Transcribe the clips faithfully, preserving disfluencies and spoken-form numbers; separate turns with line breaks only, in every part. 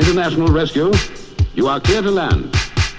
international rescue. You are clear to land.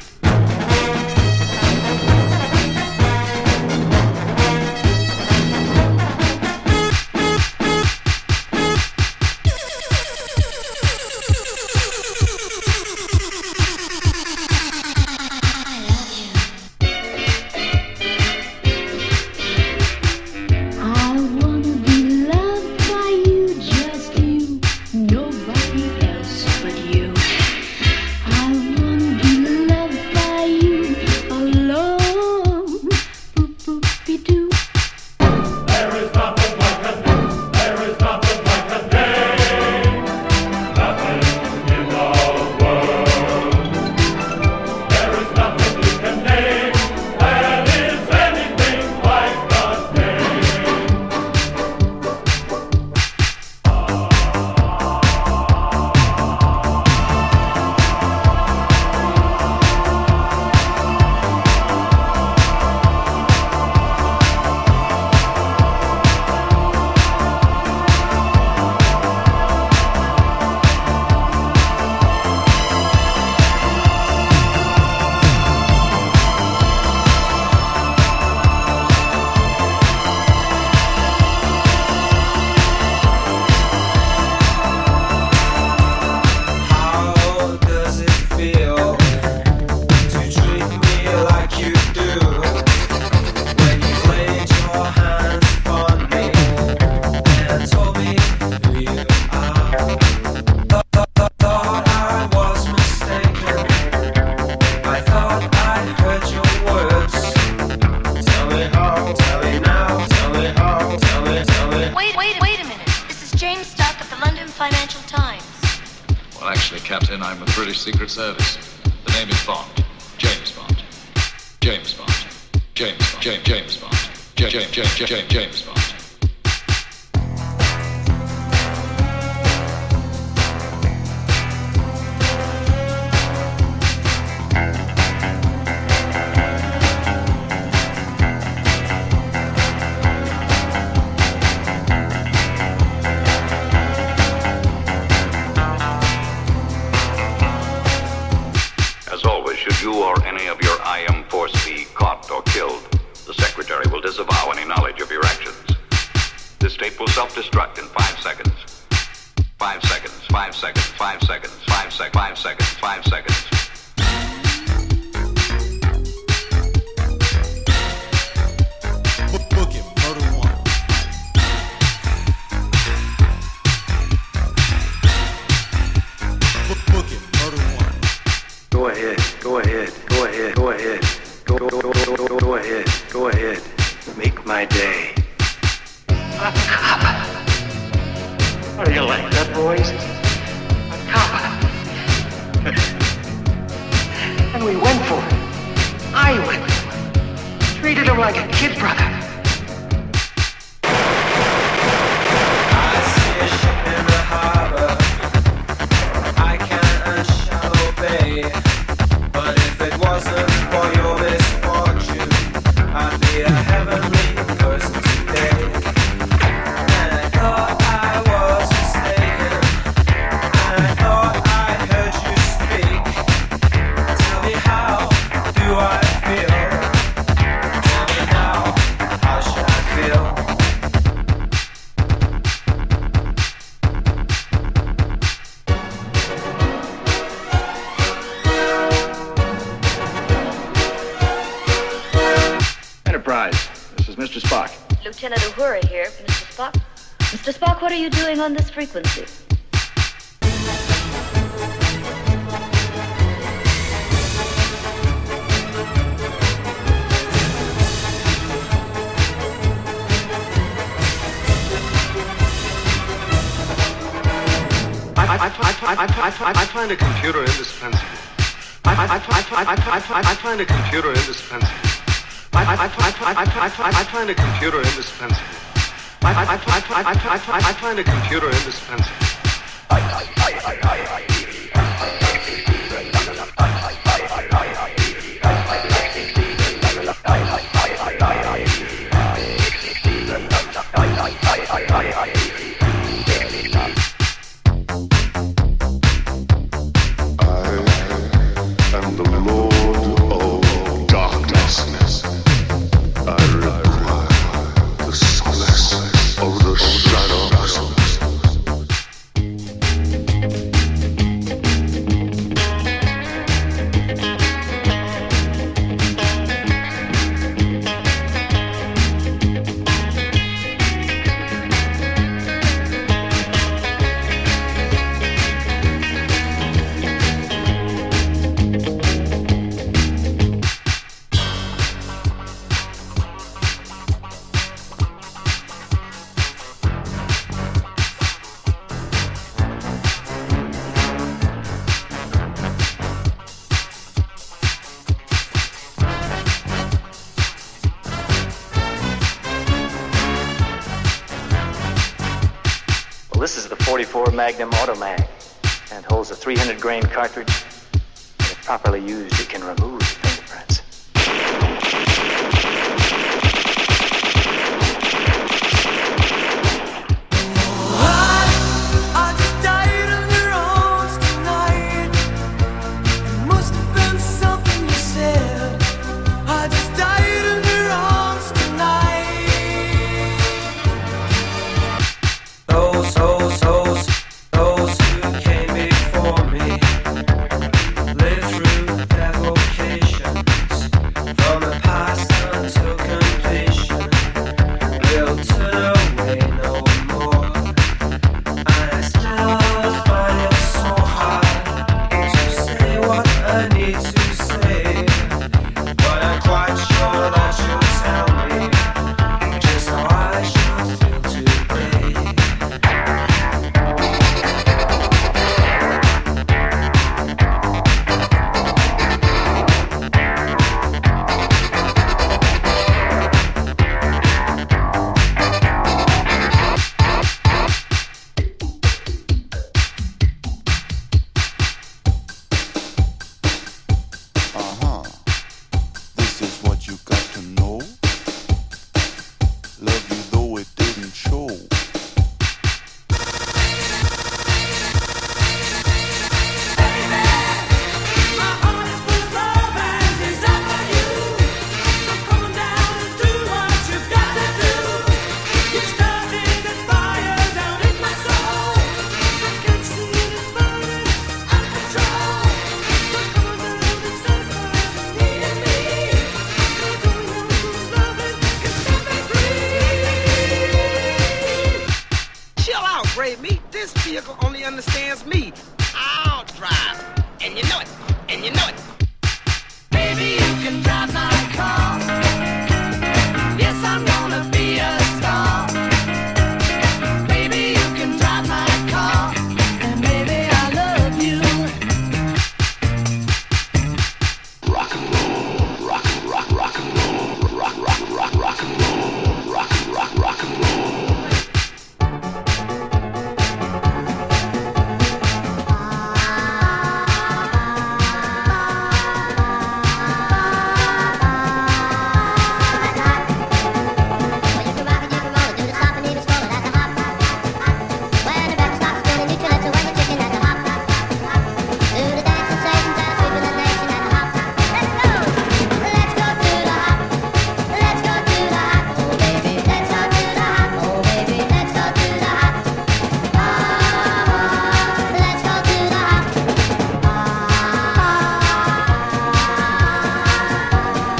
Secret Service. The name is Bond. James Bond. James Bond. James Bond. James James Bond. James James James James James Bond.
You or any of your I M force be caught or killed, the Secretary will disavow any knowledge of your actions. This tape will self-destruct in five seconds. Five seconds, five seconds, five seconds, five sec, five seconds, five seconds.
Book it, murder one. Book it, murder one.
Go ahead, go ahead, go ahead, go ahead, go, go, go, go, go, go ahead, go ahead, make my day.
A cop. How do you like that, boys? A cop. And we went for it. I went for it. Treated him like a kid brother.
I see a ship in the harbor. I can't shallow bay. But if it wasn't for your misfortune, I'd be a heavenly person today. And I thought I was mistaken, and I thought I heard you speak. Tell me, how do I feel? Tell me now, how should I feel?
Enterprise, this is Mister Spock.
Lieutenant Uhura here, Mister Spock. Mister Spock, what are you doing on this frequency?
I, I, I, I, I, I find a computer indispensable. I, I, I, I, I, I find a computer indispensable. I, I, I, I, I, I find a computer indispensable. I, I, I, I, I, I find a computer indispensable. I, I, I, I, I, I.
Well, this is the forty-four Magnum Automag, and it holds a three hundred grain cartridge. And if properly used, it can remove fingerprints.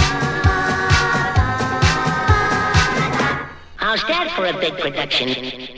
How's that for a big production?